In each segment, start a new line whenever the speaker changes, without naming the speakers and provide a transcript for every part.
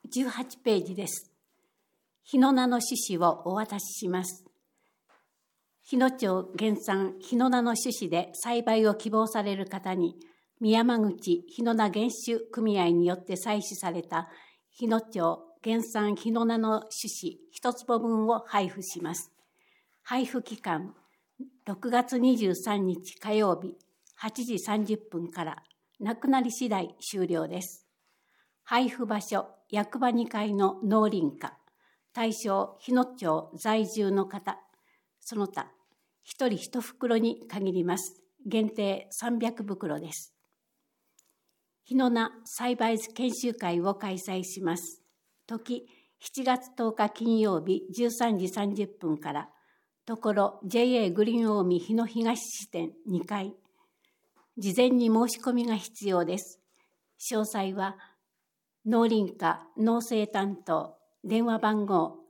18ページです。日野菜の種子をお渡しします。日野町原産日野菜の種子で栽培を希望される方に、宮山口日野菜原種組合によって採取された日野町原産日野菜の種子1坪分を配布します。配布期間、6月23日火曜日8時30分から、なくなり次第終了です。配布場所、役場2階の農林課。対象、日野町在住の方。その他、1人1袋に限ります。限定300袋です。日野菜栽培研修会を開催します。時、7月10日金曜日13時30分から、ところ JA グリーン近江日野東支店2階。事前に申し込みが必要です。詳細は、農林課農政担当、電話番号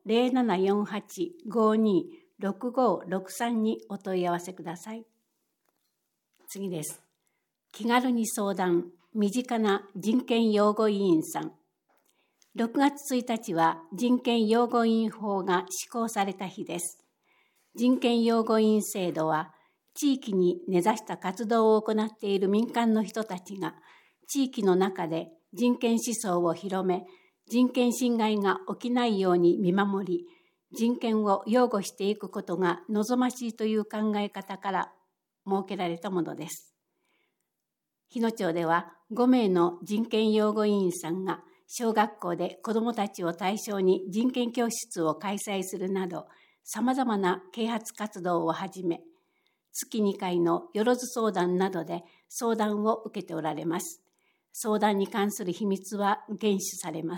0748-526563 にお問い合わせください。次です。気軽に相談、身近な人権擁護委員さん。6月1日は人権擁護委員法が施行された日です。人権擁護委員制度は、地域に根ざした活動を行っている民間の人たちが、地域の中で人権思想を広め、人権侵害が起きないように見守り、人権を擁護していくことが望ましいという考え方から設けられたものです。日野町では5名の人権擁護委員さんが小学校で子どもたちを対象に人権教室を開催するなど、さまざまな啓発活動をはじめ、月2回のよろず相談などで相談を受けておられます。相談に関する秘密は厳守されます。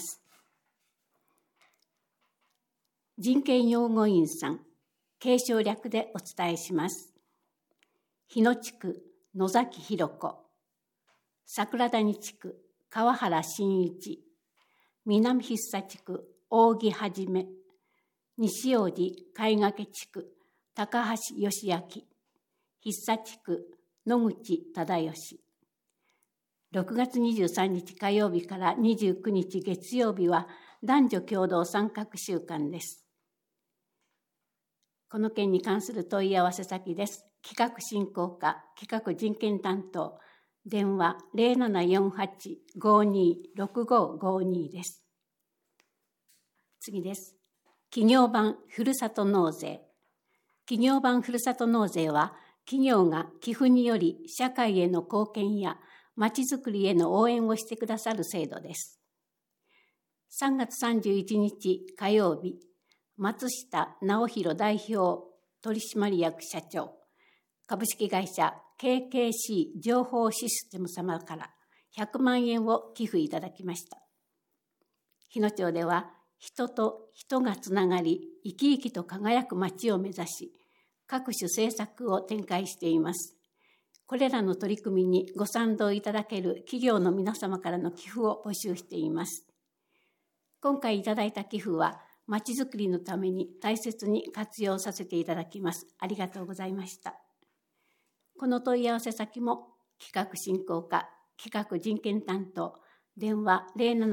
人権擁護委員さん、継承略でお伝えします。日野地区、野崎弘子、桜谷地区、川原真一、南筆佐地区、扇はじめ、西大路貝掛地区、高橋義明、筆佐地区、野口忠義。6月23日火曜日から29日月曜日は男女共同参画週間です。この件に関する問い合わせ先です。企画振興課企画人権担当、電話 0748-526552 です。次です。企業版ふるさと納税。企業版ふるさと納税は、企業が寄付により社会への貢献やまちづくりへの応援をしてくださる制度です。3月31日火曜日、松下直弘代表取締役社長、株式会社 KKC 情報システム様から100万円を寄付いただきました。日野町では、人と人がつながり、生き生きと輝く町を目指し、各種政策を展開しています。これらの取り組みにご賛同いただける企業の皆様からの寄付を募集しています。今回いただいた寄付は、まちづくりのために大切に活用させていただきます。ありがとうございました。この問い合わせ先も、企画振興課企画人権担当、電話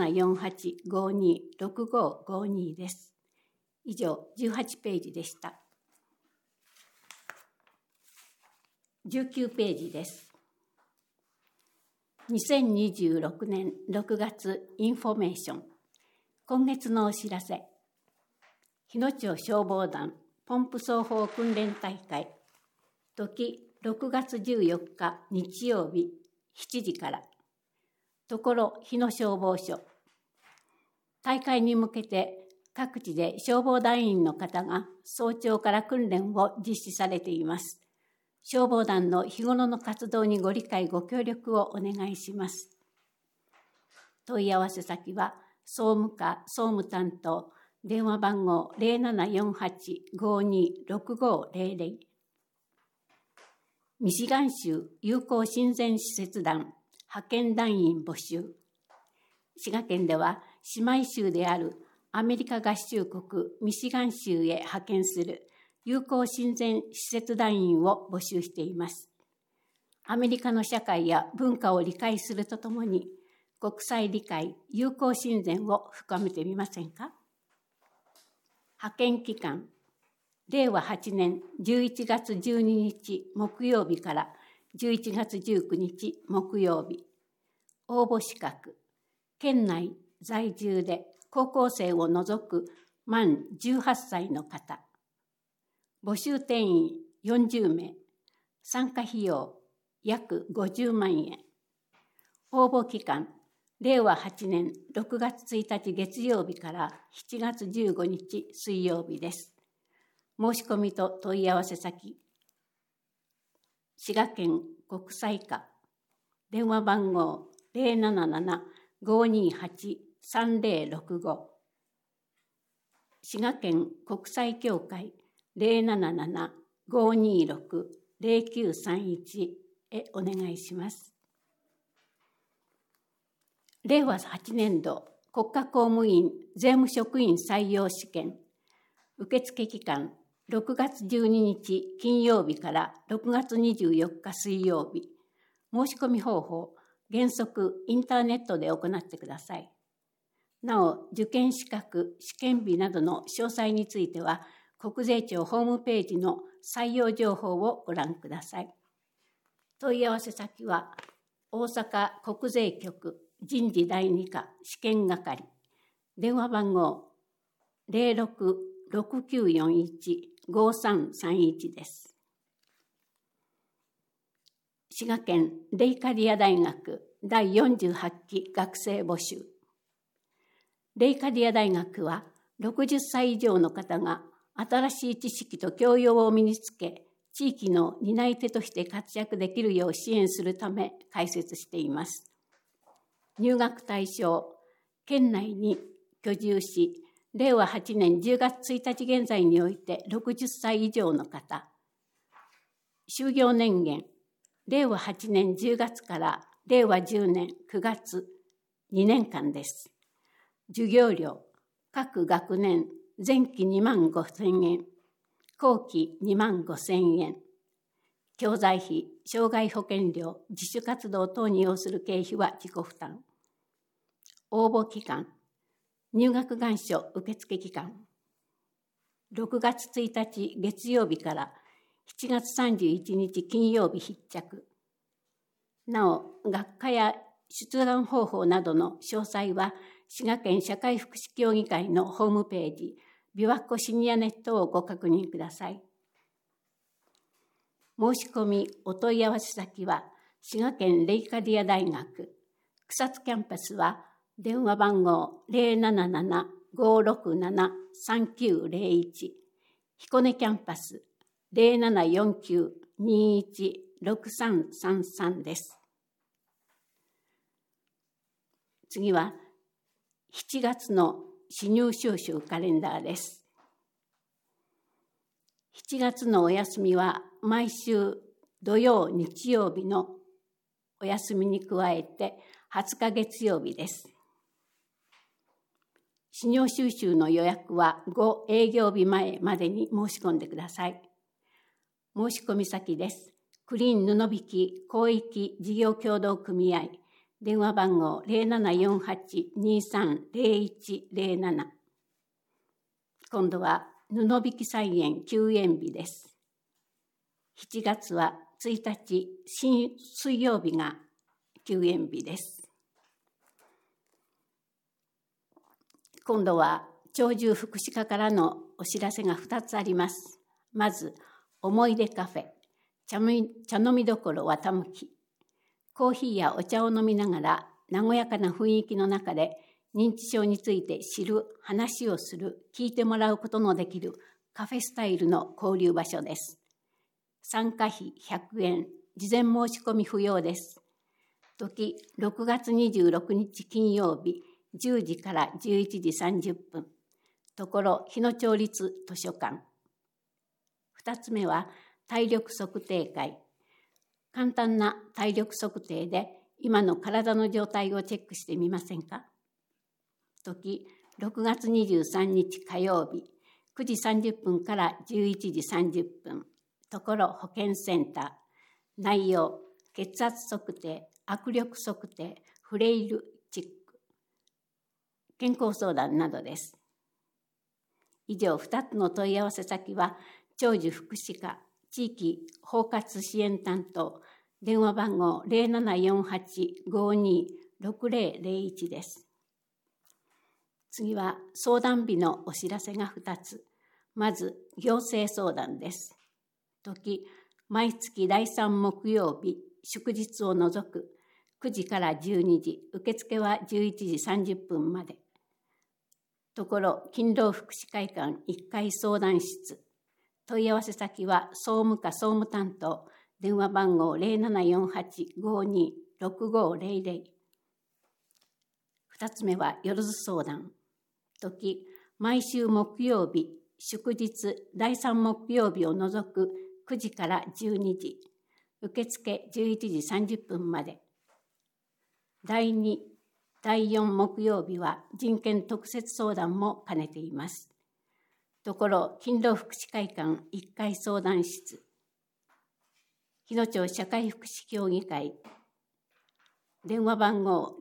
0748-526552 です。以上、18ページでした。19ページです。2026年6月インフォメーション。今月のお知らせ。日野町消防団ポンプ奏法訓練大会。時6月14日日曜日7時から。ところ日野消防署。大会に向けて各地で消防団員の方が早朝から訓練を実施されています。消防団の日頃の活動にご理解ご協力をお願いします。問い合わせ先は総務課総務担当、電話番号 0748-526500。ミシガン州友好親善使節団派遣団員募集。滋賀県では姉妹州であるアメリカ合衆国ミシガン州へ派遣する友好親善使節団員を募集しています。アメリカの社会や文化を理解するとともに、 国際理解、友好親善を深めてみませんか。派遣期間、令和8年11月12日木曜日から11月19日木曜日。応募資格、県内在住で高校生を除く満18歳の方。募集定員40名。参加費用約50万円。応募期間、令和8年6月1日月曜日から7月15日水曜日です。申し込みと問い合わせ先、滋賀県国際課、電話番号 077-528-3065、滋賀県国際協会 077-526-0931 へお願いします。令和8年度国家公務員税務職員採用試験、受付期間6月12日金曜日から6月24日水曜日。申し込み方法、原則インターネットで行ってください。なお、受験資格、試験日などの詳細については、国税庁ホームページの採用情報をご覧ください。問い合わせ先は、大阪国税局人事第2課試験係、電話番号 066941-5331 です。滋賀県レイカディア大学第48期学生募集。レイカディア大学は60歳以上の方が新しい知識と教養を身につけ、地域の担い手として活躍できるよう支援するため開設しています。入学対象、県内に居住し、令和8年10月1日現在において60歳以上の方。就業年限、令和8年10月から令和10年9月、2年間です。授業料、各学年前期2万5,000円、後期2万5,000円。教材費、障害保険料、自主活動等に要する経費は自己負担。応募期間、入学願書受付期間、6月1日月曜日から7月31日金曜日必着。なお、学科や出願方法などの詳細は、滋賀県社会福祉協議会のホームページ、琵琶湖シニアネットをご確認ください。申し込み、お問い合わせ先は、滋賀県レイカディア大学、草津キャンパスは、電話番号 077-567-3901、彦根キャンパス 0749-216333 です。次は、7月の私入収集カレンダーです。7月のお休みは毎週土曜、日曜日のお休みに加えて20日月曜日です。私入収集の予約は5営業日前までに申し込んでください。申し込み先です。クリーン布引広域事業協同組合、電話番号 0748-230107。今度は布引菜園休園日です。7月は1日水曜日が休園日です。今度は鳥獣福祉課からのお知らせが2つあります。まず、思い出カフェ、茶飲みどころわたむき。コーヒーやお茶を飲みながら、和やかな雰囲気の中で、認知症について知る、話をする、聞いてもらうことのできるカフェスタイルの交流場所です。参加費100円、事前申し込み不要です。時、6月26日金曜日、10時から11時30分。ところ、日野町立図書館。2つ目は、体力測定会。簡単な体力測定で、今の体の状態をチェックしてみませんか。時、6月23日火曜日、9時30分から11時30分。ところ、保健センター。内容、血圧測定、握力測定、フレイルチック、健康相談などです。以上2つの問い合わせ先は、長寿福祉課地域包括支援担当、電話番号 0748-526001 です。次は相談日のお知らせが2つ。まず、行政相談です。時、毎月第3木曜日、祝日を除く9時から12時、受付は11時30分まで。ところ、勤労福祉会館1階相談室。問い合わせ先は総務課総務担当、電話番号 0748-526500。2つ目はよろず相談。時、毎週木曜日、祝日第3木曜日を除く9時から12時、受付11時30分まで。第2、第4木曜日は人権特設相談も兼ねています。ところ、勤労福祉会館1階相談室、日野町社会福祉協議会、電話番号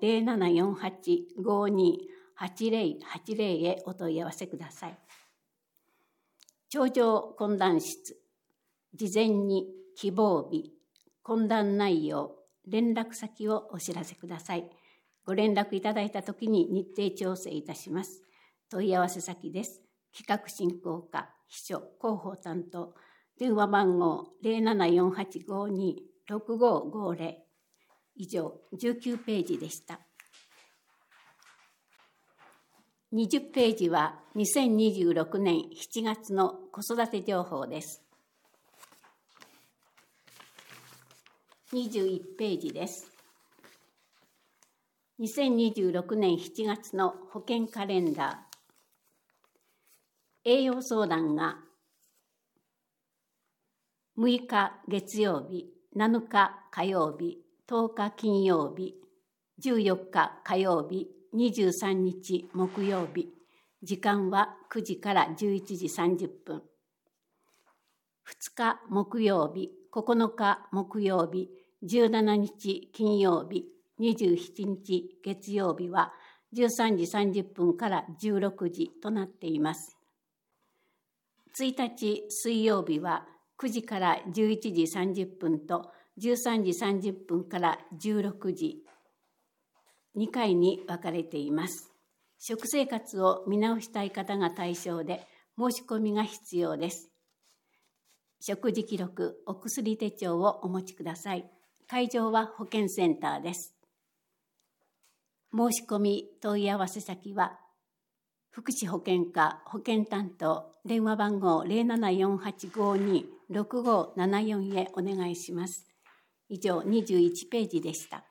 0748-528080 へお問い合わせください。頂上懇談室、事前に希望日、懇談内容、連絡先をお知らせください。ご連絡いただいたときに日程調整いたします。問い合わせ先です。企画振興課、秘書、広報担当、電話番号 0748-526550。以上、19ページでした。20ページは2026年7月の子育て情報です。21ページです。2026年7月の保健カレンダー。栄養相談が6日月曜日、7日火曜日、10日金曜日、14日火曜日、23日木曜日。時間は9時から11時30分。2日木曜日、9日木曜日、17日金曜日、27日月曜日は13時30分から16時となっています。1日水曜日は9時から11時30分と13時30分から16時、2回に分かれています。食生活を見直したい方が対象で申し込みが必要です。食事記録、お薬手帳をお持ちください。会場は保健センターです。申し込み問い合わせ先は福祉保健課保健担当、電話番号 0748-526574 へお願いします。以上、21ページでした。